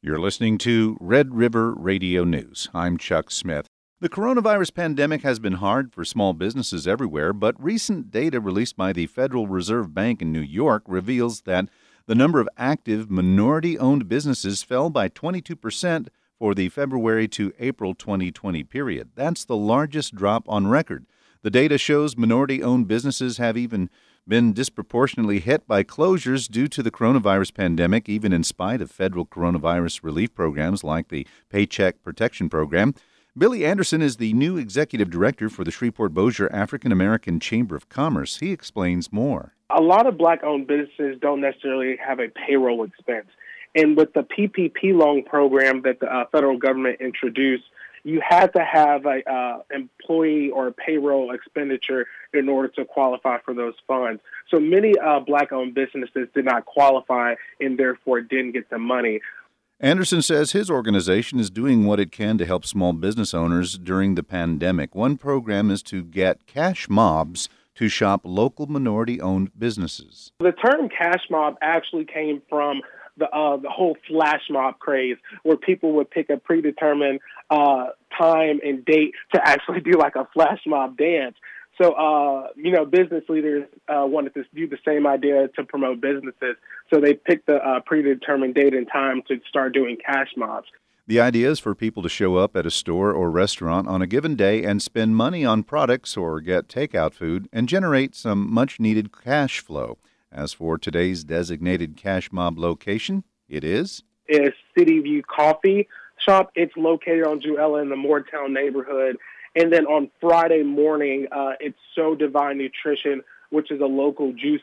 You're listening to Red River Radio News. I'm Chuck Smith. The coronavirus pandemic has been hard for small businesses everywhere, but recent data released by the Federal Reserve Bank in New York reveals that the number of active minority-owned businesses fell by 22% for the February to April 2020 period. That's the largest drop on record. The data shows minority-owned businesses have even been disproportionately hit by closures due to the coronavirus pandemic, even in spite of federal coronavirus relief programs like the Paycheck Protection Program. Billy Anderson is the new executive director for the Shreveport-Bossier African American Chamber of Commerce. He explains more. A lot of Black-owned businesses don't necessarily have a payroll expense. And with the PPP loan program that the federal government introduced, you had to have a employee or payroll expenditure in order to qualify for those funds. So many Black-owned businesses did not qualify and therefore didn't get the money. Anderson says his organization is doing what it can to help small business owners during the pandemic. One program is to get cash mobs to shop local minority-owned businesses. The term cash mob actually came from the whole flash mob craze, where people would pick a predetermined time and date to actually do like a flash mob dance. So, business leaders wanted to do the same idea to promote businesses. So they picked a predetermined date and time to start doing cash mobs. The idea is for people to show up at a store or restaurant on a given day and spend money on products or get takeout food and generate some much-needed cash flow. As for today's designated cash mob location, it's City View Coffee Shop. It's located on Jewella in the Moortown neighborhood. And then on Friday morning, it's So Divine Nutrition, which is a local juice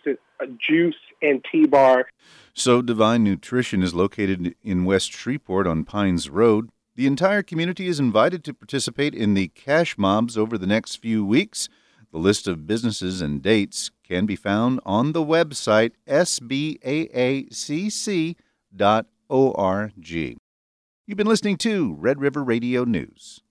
and tea bar. So Divine Nutrition is located in West Shreveport on Pines Road. The entire community is invited to participate in the cash mobs over the next few weeks. The list of businesses and dates can be found on the website sbaacc.org. You've been listening to Red River Radio News.